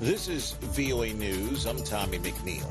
This is VOA News. I'm Tommy McNeil.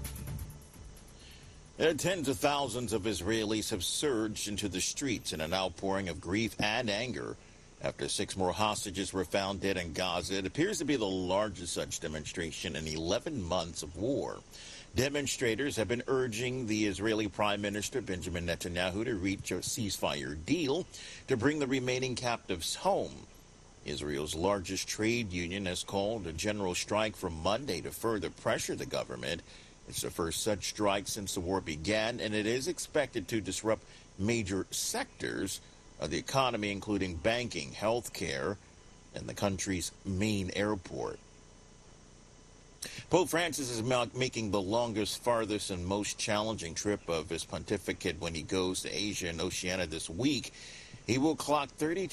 Tens of thousands of Israelis have surged into the streets in an outpouring of grief and anger after 6 more hostages were found dead in Gaza. It appears to be the largest such demonstration in 11 months of war. Demonstrators have been urging the Israeli Prime Minister Benjamin Netanyahu to reach a ceasefire deal to bring the remaining captives home. Israel's largest trade union has called a general strike for Monday to further pressure the government. It's the first such strike since the war began, and it is expected to disrupt major sectors of the economy, including banking, healthcare, and the country's main airport. Pope Francis is making the longest, farthest, and most challenging trip of his pontificate when he goes to Asia and Oceania this week. He will clock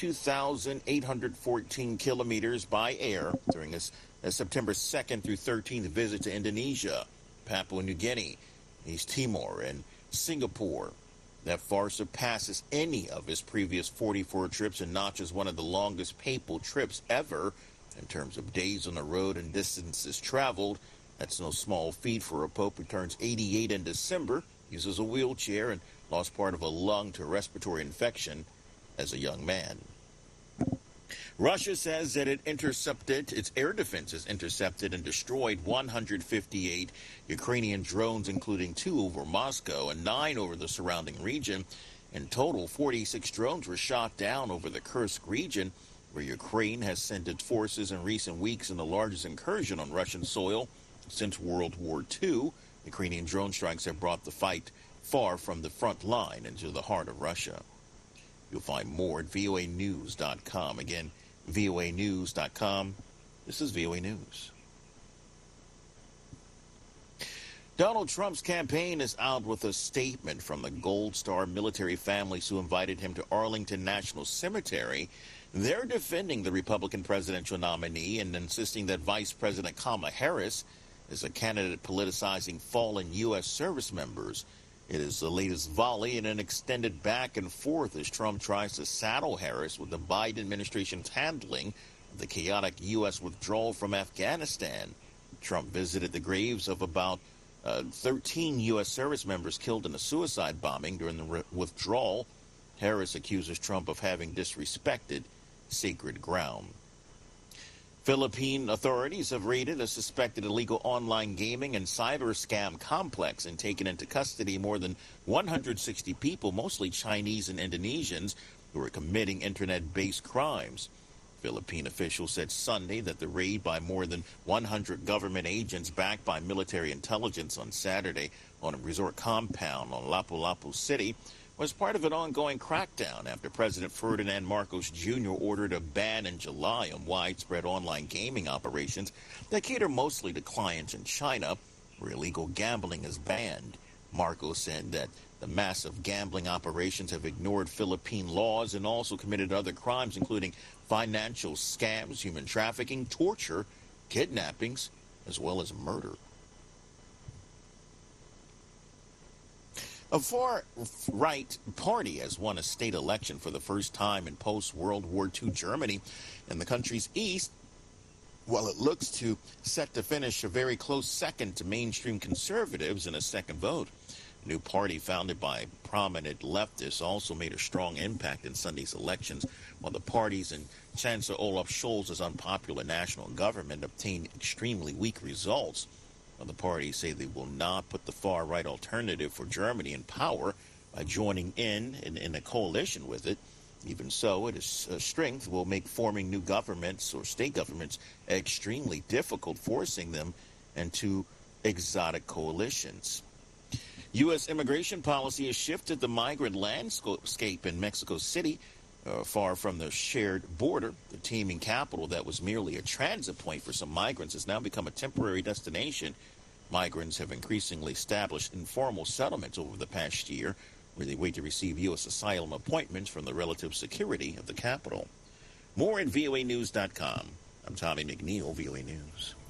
32,814 kilometers by air during his September 2nd through 13th visit to Indonesia, Papua New Guinea, East Timor, and Singapore. That far surpasses any of his previous 44 trips and notches one of the longest papal trips ever in terms of days on the road and distances traveled. That's no small feat for a pope who turns 88 in December, uses a wheelchair, and lost part of a lung to a respiratory infection as a young man. Russia says that its air defenses intercepted and destroyed 158 Ukrainian drones, including 2 over Moscow and 9 over the surrounding region. In total, 46 drones were shot down over the Kursk region, where Ukraine has sent its forces in recent weeks in the largest incursion on Russian soil since World War II. Ukrainian drone strikes have brought the fight far from the front line into the heart of Russia. You'll find more at voanews.com. Again, voanews.com. This is VOA News. Donald Trump's campaign is out with a statement from the Gold Star military families who invited him to Arlington National Cemetery. They're defending the Republican presidential nominee and insisting that Vice President Kamala Harris is a candidate politicizing fallen U.S. service members. It is the latest volley in an extended back and forth as Trump tries to saddle Harris with the Biden administration's handling of the chaotic U.S. withdrawal from Afghanistan. Trump visited the graves of about 13 U.S. service members killed in a suicide bombing during the withdrawal. Harris accuses Trump of having disrespected sacred ground. Philippine authorities have raided a suspected illegal online gaming and cyber scam complex and taken into custody more than 160 people, mostly Chinese and Indonesians, who are committing internet-based crimes. Philippine officials said Sunday that the raid by more than 100 government agents backed by military intelligence on Saturday on a resort compound on Lapu-Lapu City was part of an ongoing crackdown after President Ferdinand Marcos Jr. ordered a ban in July on widespread online gaming operations that cater mostly to clients in China, where illegal gambling is banned. Marcos said that the massive gambling operations have ignored Philippine laws and also committed other crimes, including financial scams, human trafficking, torture, kidnappings, as well as murder. A far-right party has won a state election for the first time in post-World War II Germany in the country's east, while it looks set to finish a very close second to mainstream conservatives in a second vote. A new party founded by prominent leftists also made a strong impact in Sunday's elections, while the parties in Chancellor Olaf Scholz's unpopular national government obtained extremely weak results. The parties say they will not put the far-right alternative for Germany in power by joining in a coalition with it. Even so, its strength will make forming new governments or state governments extremely difficult, forcing them into exotic coalitions. U.S. immigration policy has shifted the migrant landscape in Mexico City, far from the shared border. The teeming capital that was merely a transit point for some migrants has now become a temporary destination. Migrants have increasingly established informal settlements over the past year, where they wait to receive U.S. asylum appointments from the relative security of the capital. More at voanews.com. I'm Tommy McNeil, VOA News.